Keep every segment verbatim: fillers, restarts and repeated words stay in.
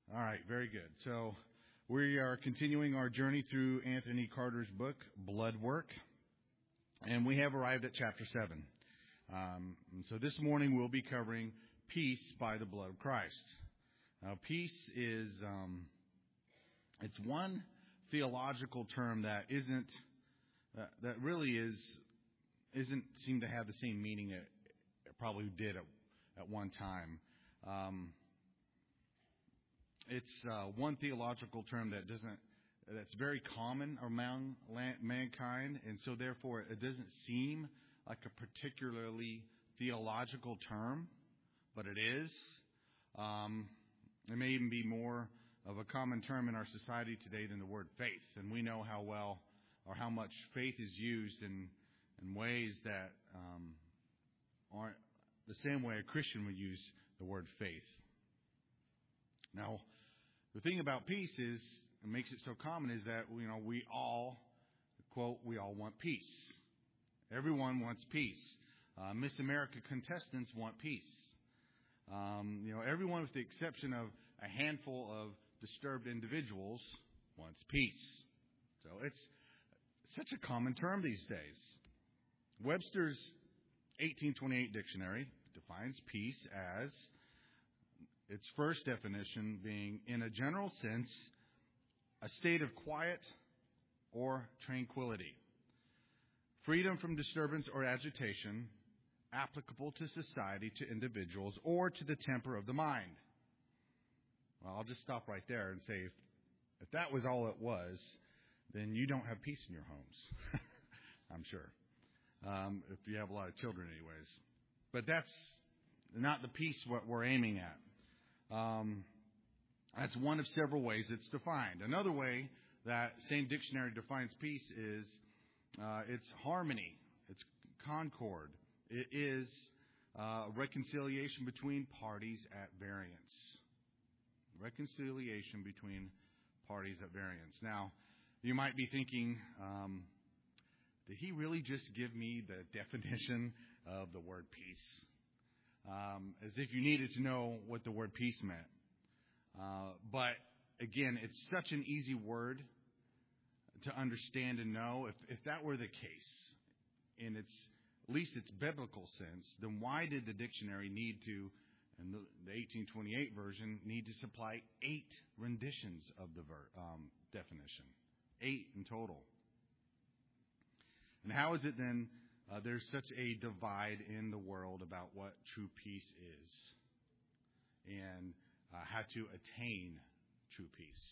All right, very good. So we are continuing our journey through Anthony Carter's book, Blood Work, and we have arrived at chapter seven. Um, so this morning we'll be covering peace by the blood of Christ. Now, peace is um, it's one theological term that isn't uh, that really is isn't seem to have the same meaning it, it probably did at, at one time. Um, It's uh, one theological term that doesn't, that's very common among mankind, and so therefore it doesn't seem like a particularly theological term, but it is. Um, it may even be more of a common term in our society today than the word faith, and we know how well or how much faith is used in, in ways that um, aren't the same way a Christian would use the word faith. Now, the thing about peace is, it makes it so common, is that, you know, we all, quote, we all want peace. Everyone wants peace. Uh, Miss America contestants want peace. Um, you know, everyone with the exception of a handful of disturbed individuals wants peace. So it's such a common term these days. Webster's eighteen twenty-eight dictionary defines peace as, its first definition being, in a general sense, a state of quiet or tranquility, freedom from disturbance or agitation, applicable to society, to individuals, or to the temper of the mind. Well, I'll just stop right there and say, if, if that was all it was, then you don't have peace in your homes, I'm sure, um, if you have a lot of children anyways. But that's not the peace what we're aiming at. Um, that's one of several ways it's defined. Another way that same dictionary defines peace is uh, it's harmony, it's concord. It is uh, reconciliation between parties at variance. Reconciliation between parties at variance. Now, you might be thinking, um, did he really just give me the definition of the word peace? Um, as if you needed to know what the word peace meant. Uh, but again, it's such an easy word to understand and know. If, if that were the case, in its at least its biblical sense, then why did the dictionary need to, in the, the eighteen twenty-eight version, need to supply eight renditions of the ver, um, definition? Eight in total. And how is it then Uh, there's such a divide in the world about what true peace is and uh, how to attain true peace?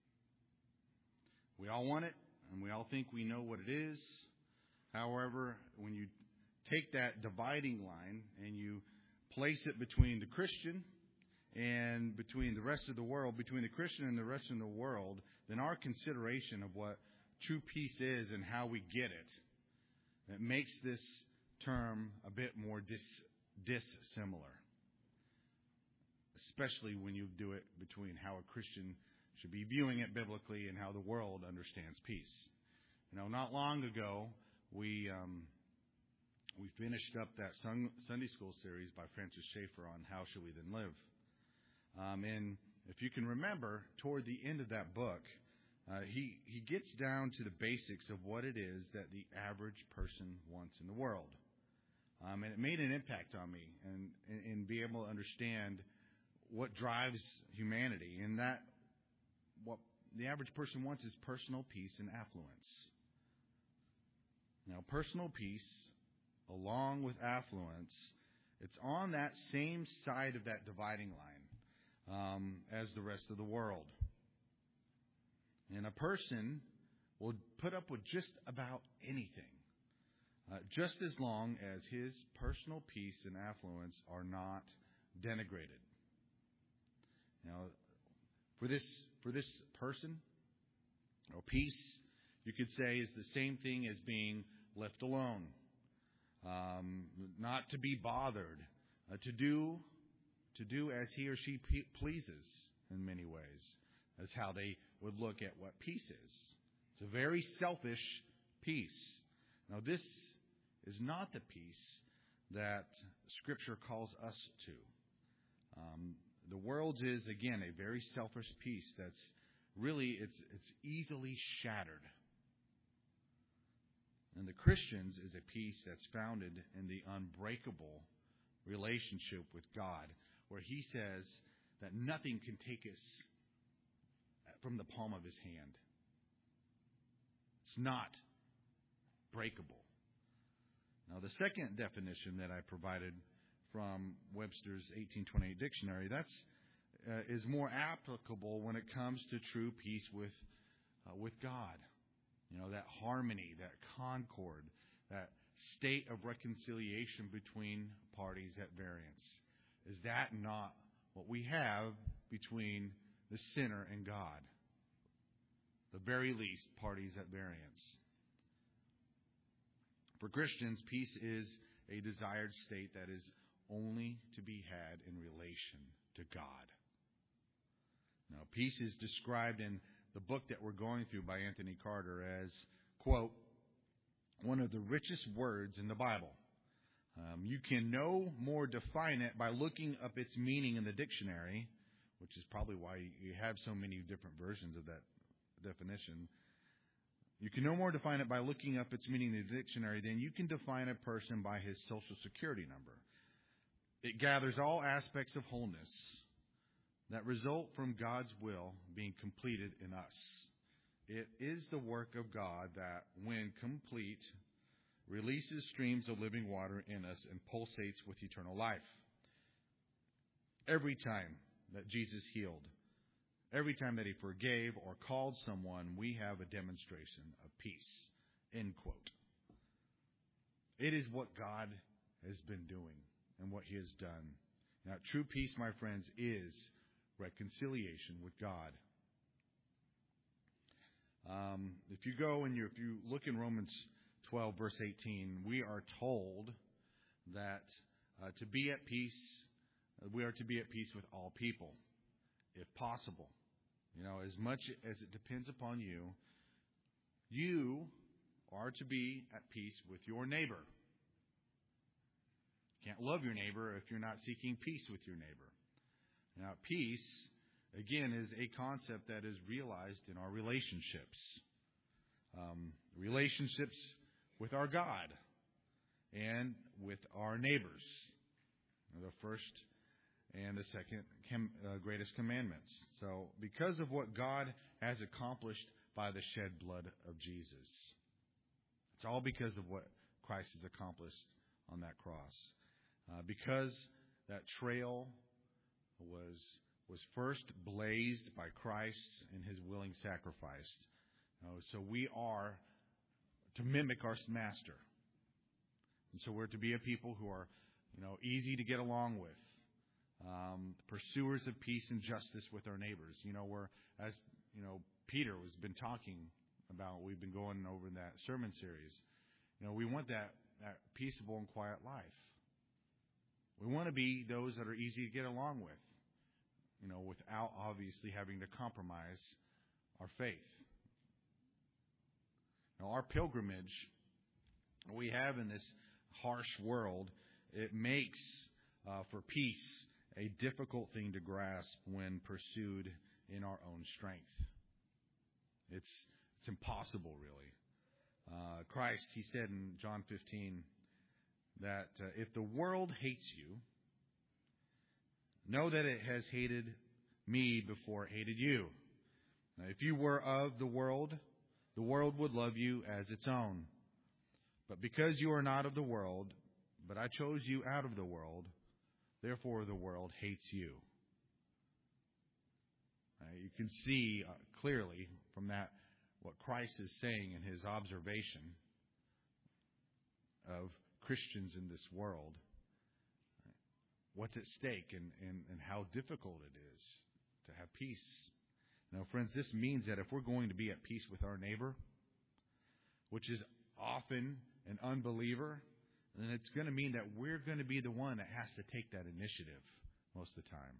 We all want it, and we all think we know what it is. However, when you take that dividing line and you place it between the Christian and between the rest of the world, between the Christian and the rest of the world, then our consideration of what true peace is and how we get it, it makes this term a bit more dis, dissimilar, especially when you do it between how a Christian should be viewing it biblically and how the world understands peace. You know, not long ago, we um, we finished up that Sunday school series by Francis Schaeffer on How Should We Then Live. Um, and if you can remember, toward the end of that book, Uh, he, he gets down to the basics of what it is that the average person wants in the world. Um, and it made an impact on me and, and, and be able to understand what drives humanity. And that what the average person wants is personal peace and affluence. Now, personal peace, along with affluence, it's on that same side of that dividing line um, as the rest of the world. And a person will put up with just about anything, uh, just as long as his personal peace and affluence are not denigrated. Now, for this for this person, or peace, you could say, is the same thing as being left alone, um, not to be bothered, uh, to do to do as he or she pe- pleases in many ways. That's how they would look at what peace is. It's a very selfish peace. Now, this is not the peace that Scripture calls us to. Um, The world's is, again, a very selfish peace that's really, it's, it's easily shattered. And the Christian's is a peace that's founded in the unbreakable relationship with God, where He says that nothing can take us from the palm of His hand. It's not breakable. Now, the second definition that I provided from Webster's eighteen twenty-eight dictionary, that's uh, is more applicable when it comes to true peace with uh, with God. You know, that harmony, that concord, that state of reconciliation between parties at variance. Is that not what we have between the sinner and God? The very least, parties at variance. For Christians, peace is a desired state that is only to be had in relation to God. Now, peace is described in the book that we're going through by Anthony Carter as, quote, one of the richest words in the Bible. Um, you can no more define it by looking up its meaning in the dictionary, which is probably why you have so many different versions of that definition. You can no more define it by looking up its meaning in the dictionary than you can define a person by his social security number. It gathers all aspects of wholeness that result from God's will being completed in us. It is the work of God that, when complete, releases streams of living water in us and pulsates with eternal life. Every time that Jesus healed, every time that He forgave or called someone, we have a demonstration of peace. End quote. It is what God has been doing and what He has done. Now, true peace, my friends, is reconciliation with God. Um, if you go and you, if you look in Romans twelve, verse eighteen, we are told that uh, to be at peace, uh, we are to be at peace with all people, if possible. You know, as much as it depends upon you, you are to be at peace with your neighbor. You can't love your neighbor if you're not seeking peace with your neighbor. Now, peace, again, is a concept that is realized in our relationships. Um, relationships with our God and with our neighbors. The first and the second uh, greatest commandments. So, because of what God has accomplished by the shed blood of Jesus. It's all because of what Christ has accomplished on that cross. Uh, because that trail was was first blazed by Christ in His willing sacrifice. You know, so we are to mimic our Master. And so we're to be a people who are, you know, easy to get along with. Um, pursuers of peace and justice with our neighbors. You know, we're, as, you know, Peter has been talking about, we've been going over in that sermon series. You know, we want that, that peaceable and quiet life. We want to be those that are easy to get along with. You know, without obviously having to compromise our faith. Now, our pilgrimage we have in this harsh world, it makes uh, for peace a difficult thing to grasp when pursued in our own strength. It's it's impossible, really. Uh, Christ, He said in John fifteen that uh, if the world hates you, know that it has hated me before it hated you. Now, if you were of the world, the world would love you as its own. But because you are not of the world, but I chose you out of the world, therefore the world hates you. Uh, you can see uh, clearly from that what Christ is saying in His observation of Christians in this world. What's at stake and, and, and how difficult it is to have peace. Now, friends, this means that if we're going to be at peace with our neighbor, which is often an unbeliever, then it's going to mean that we're going to be the one that has to take that initiative most of the time.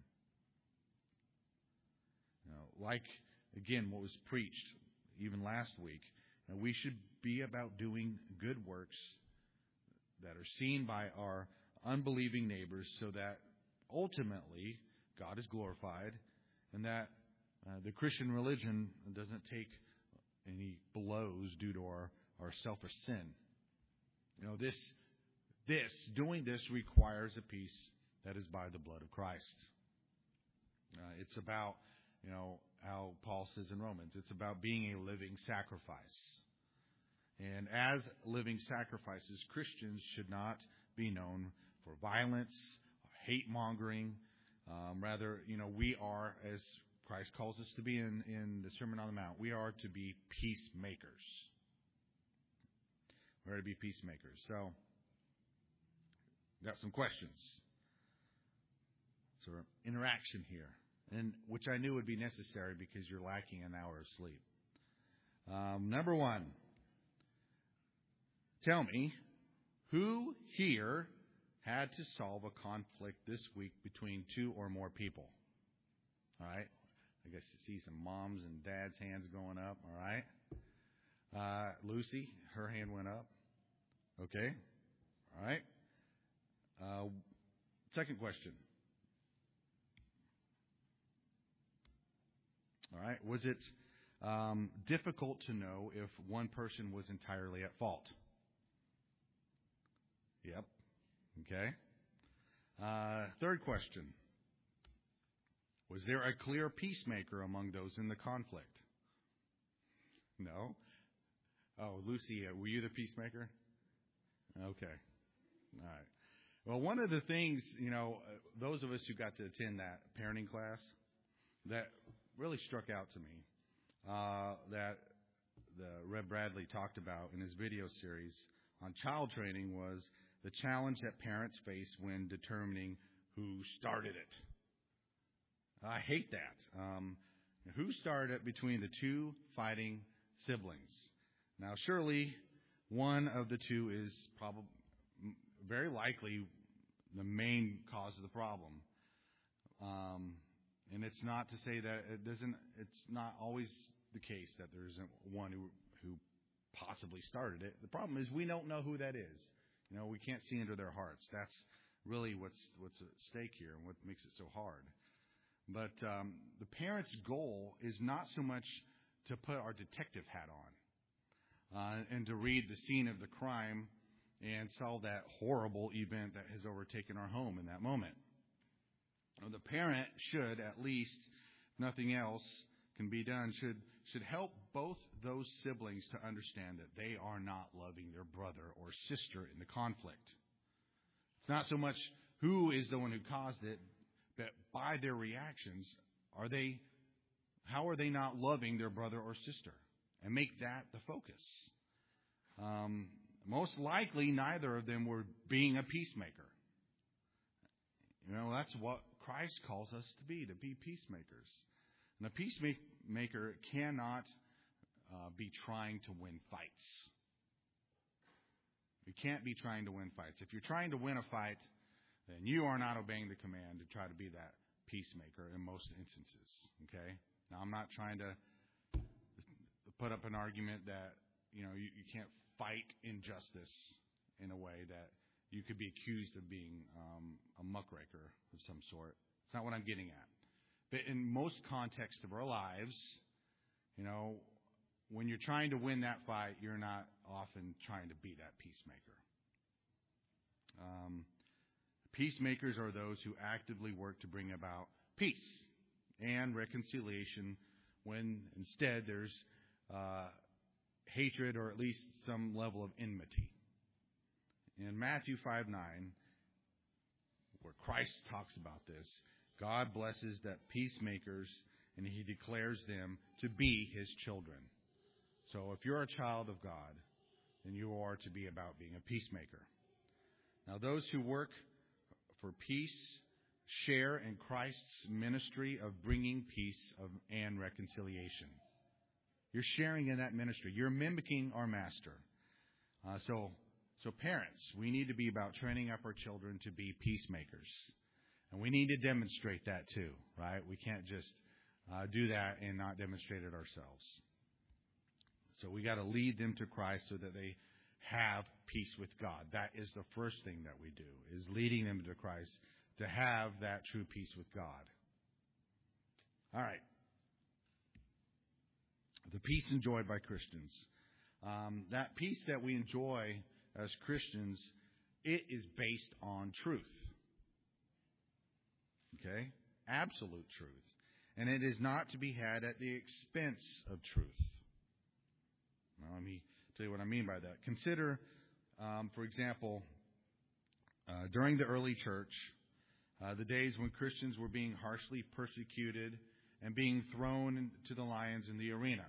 You know, like, again, what was preached even last week, you know, we should be about doing good works that are seen by our unbelieving neighbors so that ultimately God is glorified, and that uh, the Christian religion doesn't take any blows due to our, our selfish sin. You know, this, this, doing this requires a peace that is by the blood of Christ. Uh, it's about, you know, how Paul says in Romans, it's about being a living sacrifice. And as living sacrifices, Christians should not be known for violence, hate-mongering. Um, rather, you know, we are, as Christ calls us to be in, in the Sermon on the Mount, we are to be peacemakers. We're to be peacemakers. So, got some questions. So, interaction here, and which I knew would be necessary because you're lacking an hour of sleep. Um, number one, tell me, who here had to solve a conflict this week between two or more people? All right. I guess you see some moms and dads' hands going up. All right. Uh, Lucy, her hand went up. Okay. All right. Uh, second question. All right. Was it um, difficult to know if one person was entirely at fault? Yep. Okay. Uh, third question. Was there a clear peacemaker among those in the conflict? No. Oh, Lucy, uh, were you the peacemaker? Okay. All right. Well, one of the things, you know, uh, those of us who got to attend that parenting class, that really struck out to me, uh, that the Rev Bradley talked about in his video series on child training was the challenge that parents face when determining who started it. I hate that. Um, who started it between the two fighting siblings? Now, surely one of the two is probably very likely the main cause of the problem. Um, and it's not to say that it doesn't. It's not always the case that there isn't one who who possibly started it. The problem is we don't know who that is. You know, we can't see into their hearts. That's really what's what's at stake here and what makes it so hard. But um, the parent's goal is not so much to put our detective hat on uh, and to read the scene of the crime and solve that horrible event that has overtaken our home in that moment. Now, the parent should, at least, if nothing else can be done, should should help both those siblings to understand that they are not loving their brother or sister in the conflict. It's not so much who is the one who caused it, but by their reactions, are they, how are they not loving their brother or sister? And make that the focus. Um, most likely, neither of them were being a peacemaker. You know, that's what Christ calls us to be, to be peacemakers. And a peacemaker cannot uh, be trying to win fights. You can't be trying to win fights. If you're trying to win a fight, then you are not obeying the command to try to be that peacemaker in most instances. Okay? Now, I'm not trying to put up an argument that, you know, you, you can't fight injustice in a way that you could be accused of being um, a muckraker of some sort. It's not what I'm getting at. But in most contexts of our lives, you know, when you're trying to win that fight, you're not often trying to be that peacemaker. Um, peacemakers are those who actively work to bring about peace and reconciliation when instead there's uh, hatred or at least some level of enmity. In Matthew five nine, where Christ talks about this, God blesses that peacemakers, and He declares them to be His children. So if you're a child of God, then you are to be about being a peacemaker. Now, those who work for peace share in Christ's ministry of bringing peace of, and reconciliation. You're sharing in that ministry. You're mimicking our Master. Uh, so, so parents, we need to be about training up our children to be peacemakers. And we need to demonstrate that too, right? We can't just uh, do that and not demonstrate it ourselves. So we got to lead them to Christ so that they have peace with God. That is the first thing that we do, is leading them to Christ to have that true peace with God. All right. The peace enjoyed by Christians. Um, that peace that we enjoy as Christians, it is based on truth. Okay? Absolute truth. And it is not to be had at the expense of truth. Now, let me tell you what I mean by that. Consider, um, for example, uh, during the early church, uh, the days when Christians were being harshly persecuted and being thrown to the lions in the arena.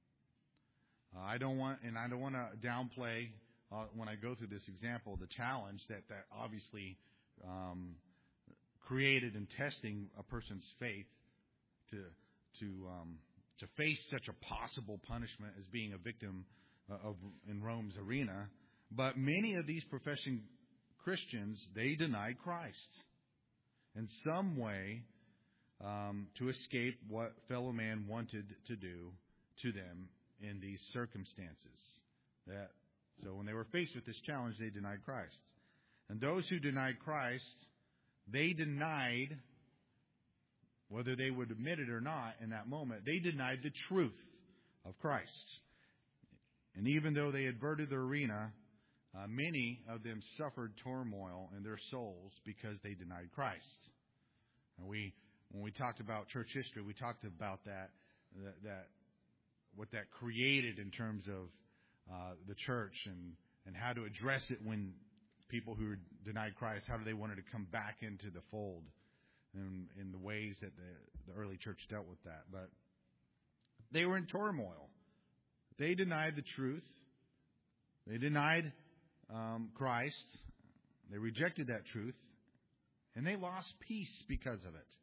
Uh, I don't want, and I don't want to downplay uh, when I go through this example the challenge that that obviously um, created in testing a person's faith to to um, to face such a possible punishment as being a victim uh, of in Rome's arena. But many of these professing Christians, they denied Christ in some way um, to escape what fellow man wanted to do to them in these circumstances. That so when they were faced with this challenge, they denied Christ. And those who denied Christ, they denied, whether they would admit it or not in that moment, they denied the truth of Christ. And even though they adverted the arena, uh, many of them suffered turmoil in their souls because they denied Christ. And we, when we talked about church history, we talked about that, that, that what that created in terms of uh, the church and, and how to address it when people who denied Christ, how do they wanted to come back into the fold and in the ways that the, the early church dealt with that. But they were in turmoil. They denied the truth. They denied um, Christ. They rejected that truth. And they lost peace because of it.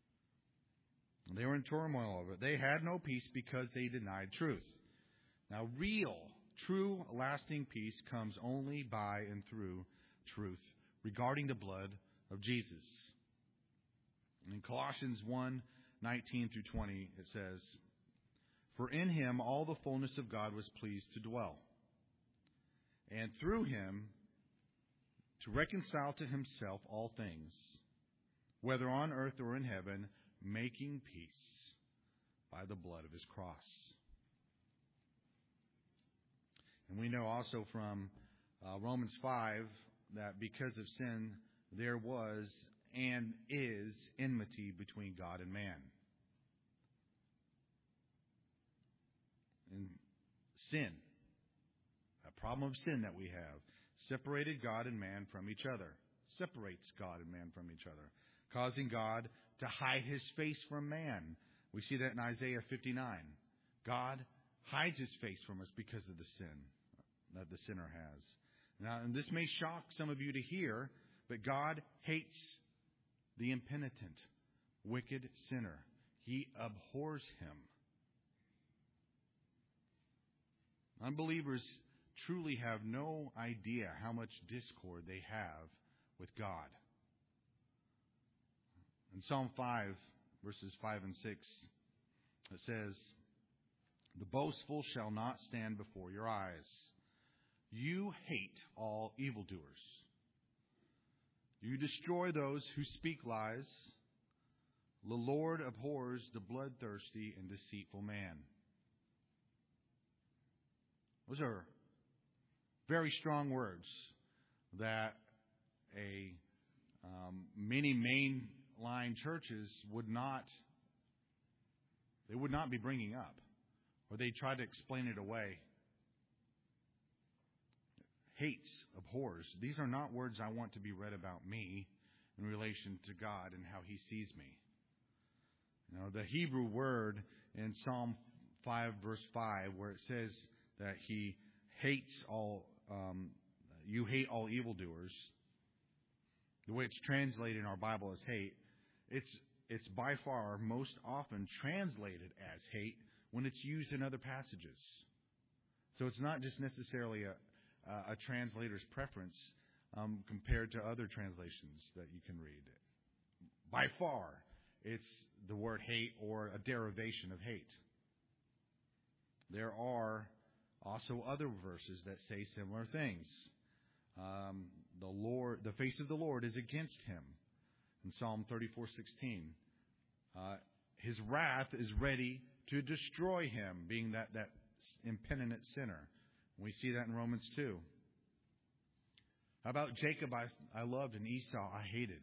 They were in turmoil over it. They had no peace because they denied truth. Now, real, true, lasting peace comes only by and through truth regarding the blood of Jesus. In Colossians one, nineteen through twenty, it says, "For in him all the fullness of God was pleased to dwell, and through him to reconcile to himself all things, whether on earth or in heaven, making peace by the blood of his cross." And we know also from uh, Romans five that because of sin, there was and is enmity between God and man. And sin, a problem of sin that we have, separated God and man from each other. Separates God and man from each other, causing God to hide his face from man. We see that in Isaiah fifty-nine. God hides his face from us because of the sin that the sinner has. Now, and this may shock some of you to hear, but God hates the impenitent, wicked sinner. He abhors him. Unbelievers truly have no idea how much discord they have with God. In Psalm five, verses five and six, it says, "The boastful shall not stand before your eyes. You hate all evildoers. You destroy those who speak lies. The Lord abhors the bloodthirsty and deceitful man." Those are very strong words that a um, many mainline churches would not they would not be bringing up, or they try to explain it away. Hates, abhors. These are not words I want to be read about me in relation to God and how he sees me. You know, the Hebrew word in Psalm five, verse five, where it says that he hates all, um, you hate all evildoers, the way it's translated in our Bible as hate, it's it's by far most often translated as hate when it's used in other passages. So it's not just necessarily a Uh, a translator's preference um, compared to other translations that you can read. By far, it's the word hate or a derivation of hate. There are also other verses that say similar things. Um, the Lord, the face of the Lord is against him. In Psalm thirty-four sixteen, uh, his wrath is ready to destroy him, being that, that impenitent sinner. We see that in Romans two. How about Jacob I, I loved and Esau I hated?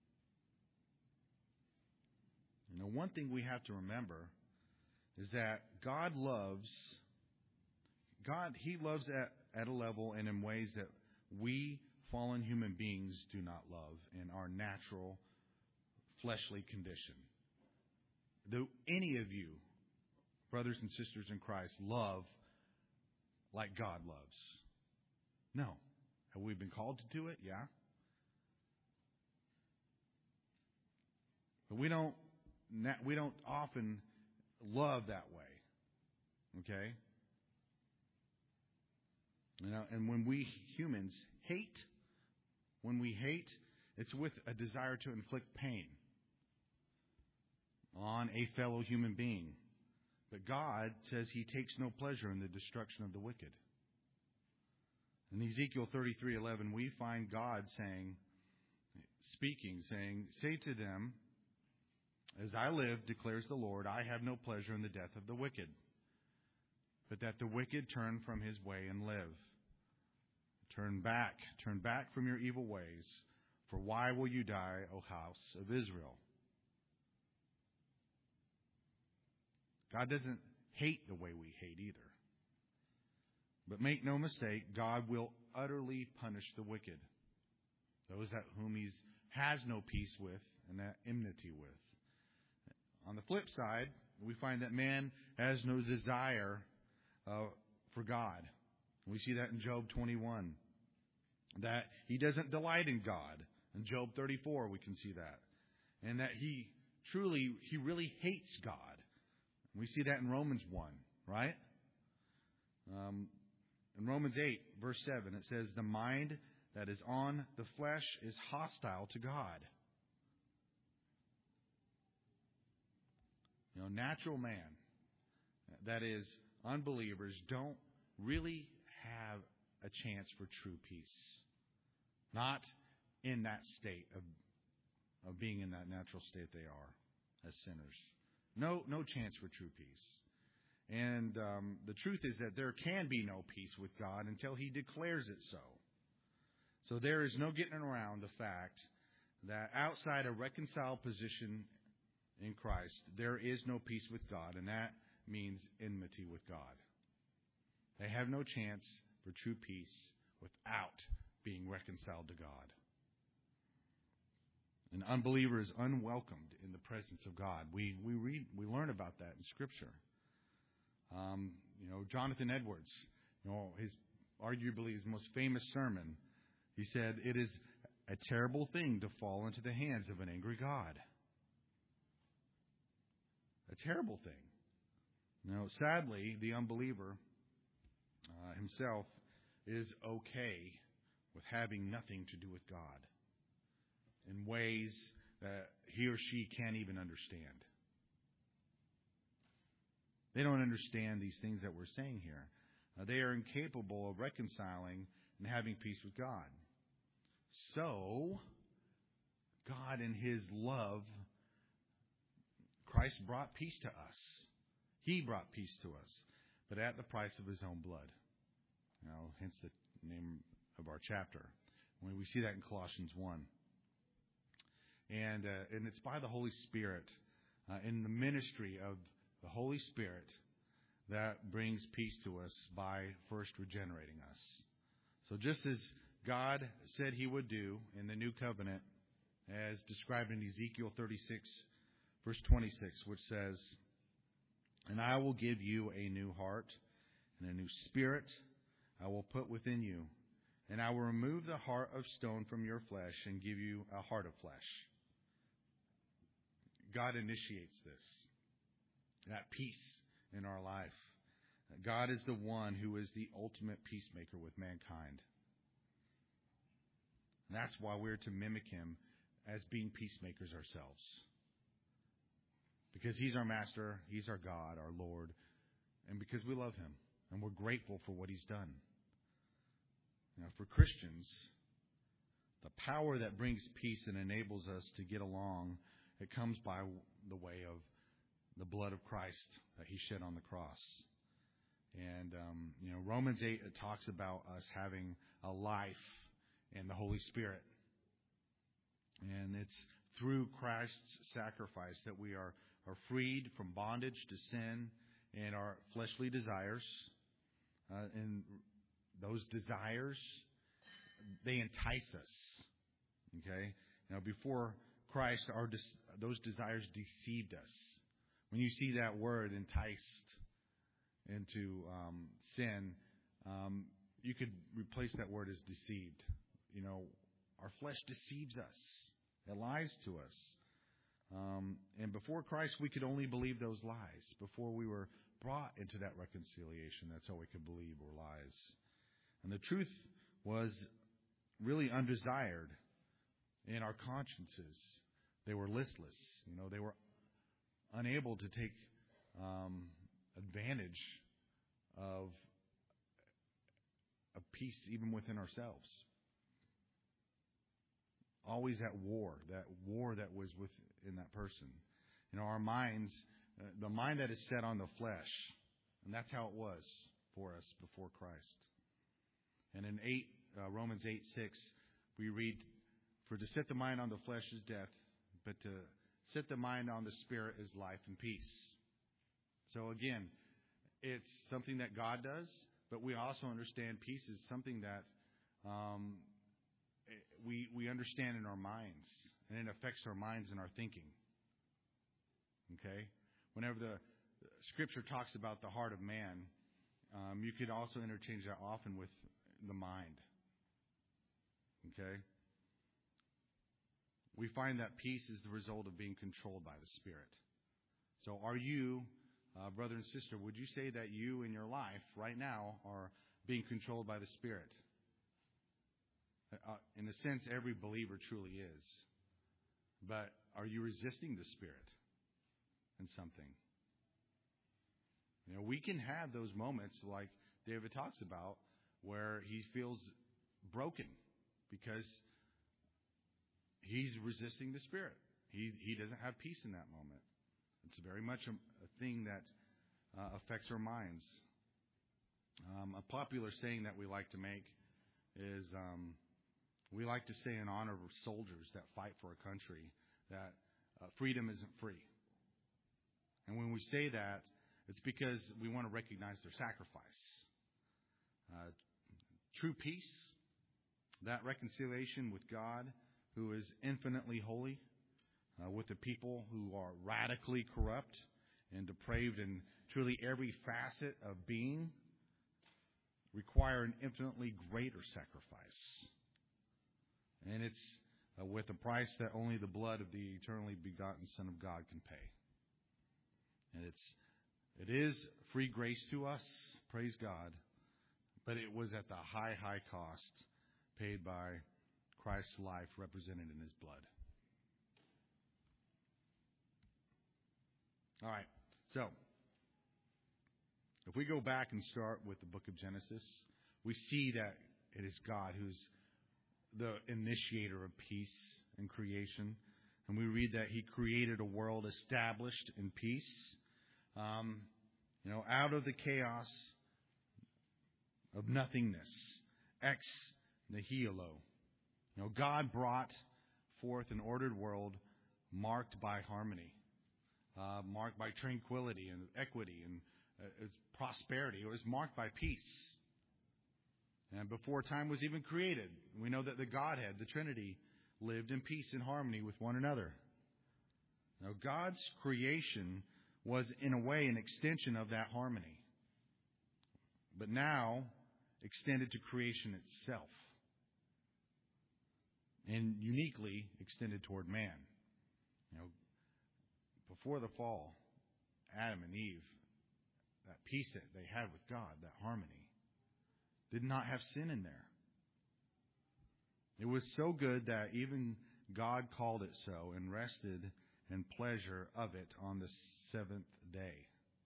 You know, one thing we have to remember is that God loves, God, He loves at, at a level and in ways that we fallen human beings do not love in our natural fleshly condition. Do any of you, brothers and sisters in Christ, love like God loves? No. Have we been called to do it? Yeah. But we don't, we don't often love that way. Okay? You know, and when we humans hate, when we hate, it's with a desire to inflict pain on a fellow human being. But God says He takes no pleasure in the destruction of the wicked. In Ezekiel thirty-three eleven, we find God saying, speaking, saying, "Say to them, as I live, declares the Lord, I have no pleasure in the death of the wicked, but that the wicked turn from his way and live. Turn back, turn back from your evil ways, for why will you die, O house of Israel?" God doesn't hate the way we hate either. But make no mistake, God will utterly punish the wicked, those that whom He has no peace with and that enmity with. On the flip side, we find that man has no desire uh, for God. We see that in Job twenty-one, that he doesn't delight in God. In Job thirty-four, we can see that. And that he truly, he really hates God. We see that in Romans one, right? Um, in Romans eight, verse seven, it says, "The mind that is on the flesh is hostile to God." You know, natural man, that is, unbelievers, don't really have a chance for true peace. Not in that state of of being in that natural state they are as sinners. No, no chance for true peace. And um, the truth is that there can be no peace with God until He declares it so. So there is no getting around the fact that outside a reconciled position in Christ, there is no peace with God, and that means enmity with God. They have no chance for true peace without being reconciled to God. An unbeliever is unwelcomed in the presence of God. We we read we learn about that in Scripture. Um, you know, Jonathan Edwards, you know, his arguably his most famous sermon, he said, "It is a terrible thing to fall into the hands of an angry God." A terrible thing. You know, sadly, the unbeliever uh, himself is okay with having nothing to do with God in ways that he or she can't even understand. They don't understand these things that we're saying here. Uh, they are incapable of reconciling and having peace with God. So, God in His love, Christ brought peace to us. He brought peace to us, but at the price of His own blood. You know, hence the name of our chapter. When we see that in Colossians one. And uh, and it's by the Holy Spirit, uh, in the ministry of the Holy Spirit, that brings peace to us by first regenerating us. So just as God said He would do in the new covenant, as described in Ezekiel thirty-six, verse twenty-six, which says, "And I will give you a new heart, and a new spirit I will put within you. And I will remove the heart of stone from your flesh and give you a heart of flesh." God initiates this, that peace in our life. God is the one who is the ultimate peacemaker with mankind. And that's why we're to mimic Him as being peacemakers ourselves. Because He's our master, He's our God, our Lord, and because we love Him and we're grateful for what He's done. Now, for Christians, the power that brings peace and enables us to get along, it comes by the way of the blood of Christ that he shed on the cross. And, um, you know, Romans eight, it talks about us having a life in the Holy Spirit. And it's through Christ's sacrifice that we are, are freed from bondage to sin and our fleshly desires. Uh, and those desires, they entice us. Okay? Now, before Christ, our des- those desires deceived us. When you see that word, enticed, into um, sin, um, you could replace that word as deceived. You know, our flesh deceives us. It lies to us. Um, and before Christ, we could only believe those lies. Before we were brought into that reconciliation, that's all we could believe were lies. And the truth was really undesired in our consciences. They were listless. You know, they were unable to take um, advantage of a peace even within ourselves. Always at war, that war that was within that person. You know, our minds, uh, the mind that is set on the flesh, and that's how it was for us before Christ. And in eight, uh, Romans eight six, we read, "For to set the mind on the flesh is death, but to set the mind on the Spirit is life and peace." So again, it's something that God does, but we also understand peace is something that um, we we understand in our minds, and it affects our minds and our thinking. Okay? Whenever the Scripture talks about the heart of man, um, you could also interchange that often with the mind. Okay? We find that peace is the result of being controlled by the Spirit. So are you... Uh, brother and sister, would you say that you in your life right now are being controlled by the Spirit? Uh, in a sense, every believer truly is. But are you resisting the Spirit in something? You know, we can have those moments like David talks about where he feels broken because he's resisting the Spirit. He he doesn't have peace in that moment. It's very much a, a thing that uh, affects our minds. Um, a popular saying that we like to make is um, we like to say in honor of soldiers that fight for a country that uh, freedom isn't free. And when we say that, it's because we want to recognize their sacrifice. Uh, true peace, that reconciliation with God, who is infinitely holy, Uh, with the people who are radically corrupt and depraved in truly every facet of being, require an infinitely greater sacrifice. And it's uh, with a price that only the blood of the eternally begotten Son of God can pay. And it's it is free grace to us, praise God, but it was at the high, high cost paid by Christ's life represented in his blood. All right, so if we go back and start with the book of Genesis, we see that it is God who's the initiator of peace and creation. And we read that he created a world established in peace. Um, you know, out of the chaos of nothingness, ex nihilo. You know, God brought forth an ordered world marked by harmony. Uh, marked by tranquility and equity and uh, its prosperity. It was marked by peace. And before time was even created, we know that the Godhead, the Trinity, lived in peace and harmony with one another. Now, God's creation was, in a way, an extension of that harmony, but now extended to creation itself, and uniquely extended toward man. You know, before the fall, Adam and Eve, that peace that they had with God, that harmony, did not have sin in there. It was so good that even God called it so and rested in pleasure of it on the seventh day.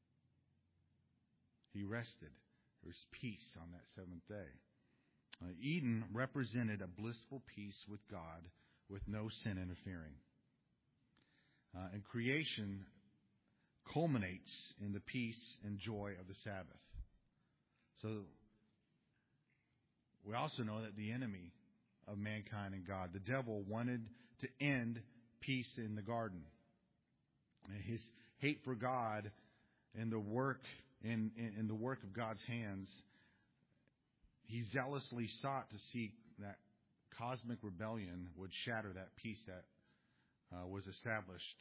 He rested. There was peace on that seventh day. Uh, Eden represented a blissful peace with God with no sin interfering. Uh, and creation culminates in the peace and joy of the Sabbath. So we also know that the enemy of mankind and God, the devil, wanted to end peace in the garden. And his hate for God and the work in, in, in the work of God's hands, he zealously sought to see that cosmic rebellion would shatter that peace that uh, was established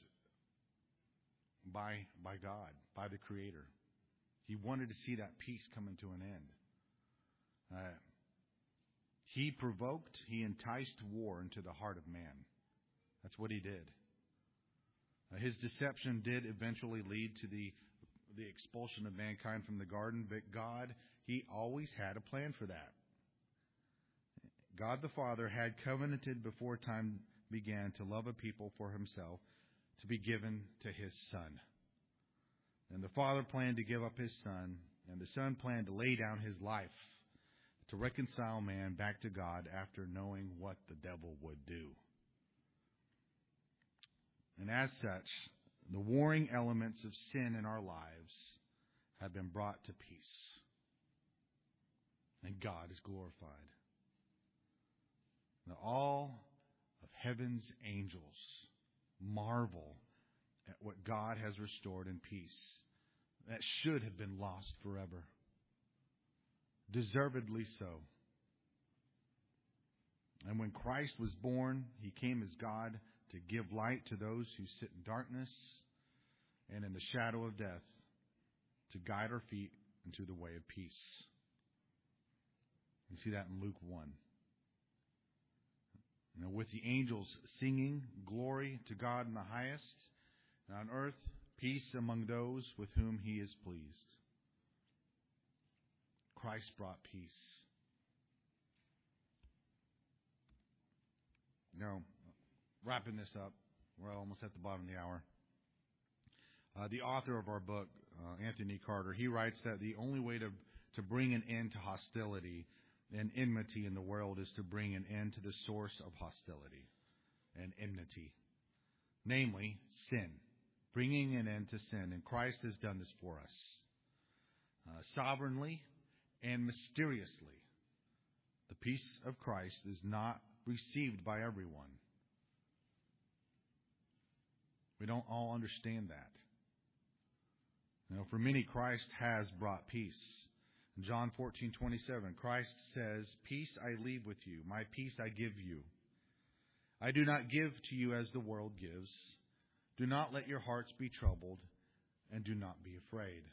by by God, by the Creator. He wanted to see that peace coming to an end. Uh, he provoked, he enticed war into the heart of man. That's what he did. Uh, his deception did eventually lead to the the expulsion of mankind from the garden, but God, he always had a plan for that. God the Father had covenanted before time began to love a people for himself, to be given to his Son. And the Father planned to give up his Son, and the Son planned to lay down his life to reconcile man back to God after knowing what the devil would do. And as such, the warring elements of sin in our lives have been brought to peace. And God is glorified. Now all of heaven's angels marvel at what God has restored in peace that should have been lost forever. Deservedly so. And when Christ was born, he came as God to give light to those who sit in darkness and in the shadow of death, to guide our feet into the way of peace. You see that in Luke one. You know, with the angels singing glory to God in the highest, and on earth peace among those with whom he is pleased. Christ brought peace. Now, wrapping this up, we're almost at the bottom of the hour. Uh, the author of our book, uh, Anthony Carter, he writes that the only way to, to bring an end to hostility and enmity in the world is to bring an end to the source of hostility and enmity, namely sin. Bringing an end to sin. And Christ has done this for us. Uh, sovereignly and mysteriously. The peace of Christ is not received by everyone. We don't all understand that. You know, for many, Christ has brought peace. In John fourteen twenty-seven, Christ says, "Peace I leave with you, my peace I give you. I do not give to you as the world gives. Do not let your hearts be troubled, and do not be afraid."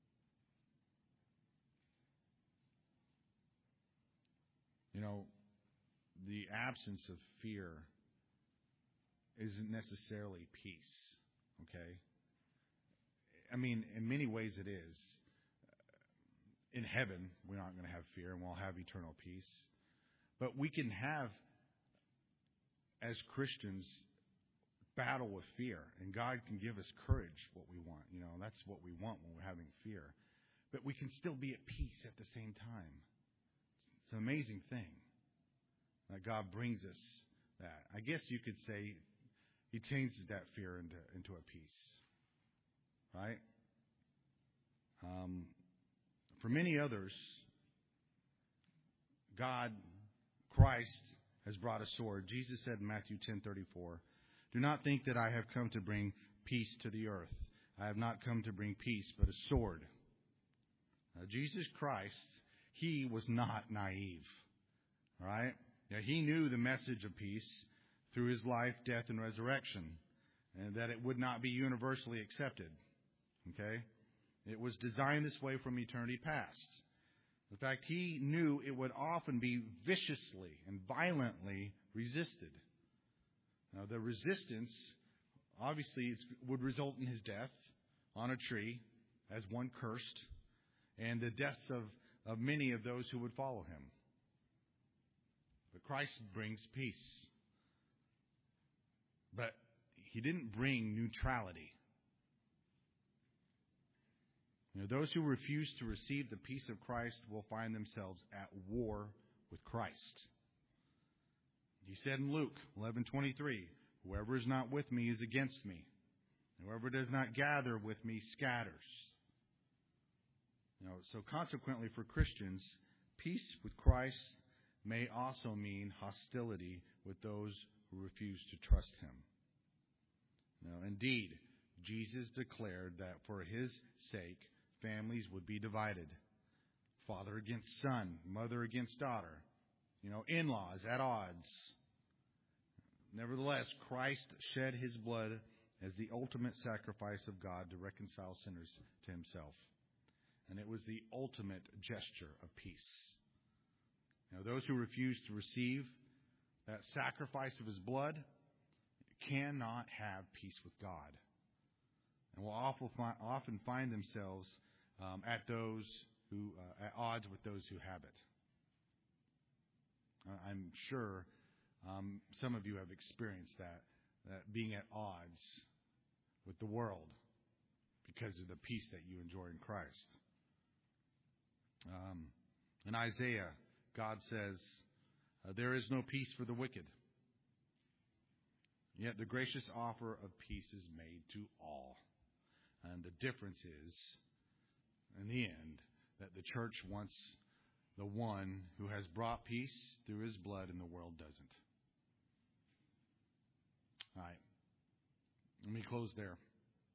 You know, the absence of fear isn't necessarily peace, okay? I mean, in many ways it is. In heaven, we're not going to have fear, and we'll have eternal peace. But we can have, as Christians, battle with fear, and God can give us courage, what we want. You know, that's what we want when we're having fear. But we can still be at peace at the same time. It's an amazing thing that God brings us that. I guess you could say he changes that fear into, into a peace. Right? Um, for many others, God, Christ, has brought a sword. Jesus said in Matthew ten thirty-four, "Do not think that I have come to bring peace to the earth. I have not come to bring peace, but a sword." Now, Jesus Christ, he was not naive. All right? Now, he knew the message of peace through his life, death, and resurrection, and that it would not be universally accepted. Okay? It was designed this way from eternity past. In fact, he knew it would often be viciously and violently resisted. Now, the resistance, obviously, it's, would result in his death on a tree as one cursed, and the deaths of, of many of those who would follow him. But Christ brings peace. But he didn't bring neutrality. You know, those who refuse to receive the peace of Christ will find themselves at war with Christ. He said in Luke eleven twenty-three, "Whoever is not with me is against me, Whoever does not gather with me scatters. You know, so consequently for Christians, peace with Christ may also mean hostility with those who refuse to trust him. Now, indeed, Jesus declared that for his sake, families would be divided. Father against son, mother against daughter, you know, in-laws at odds. Nevertheless, Christ shed his blood as the ultimate sacrifice of God to reconcile sinners to himself. And it was the ultimate gesture of peace. Now, those who refuse to receive that sacrifice of his blood cannot have peace with God, and will often find themselves um, at those who uh, at odds with those who have it. Uh, I'm sure um, some of you have experienced that, that being at odds with the world because of the peace that you enjoy in Christ. Um, in Isaiah, God says, uh, there is no peace for the wicked. Yet the gracious offer of peace is made to all. And the difference is, in the end, that the church wants the one who has brought peace through his blood and the world doesn't. All right. Let me close there.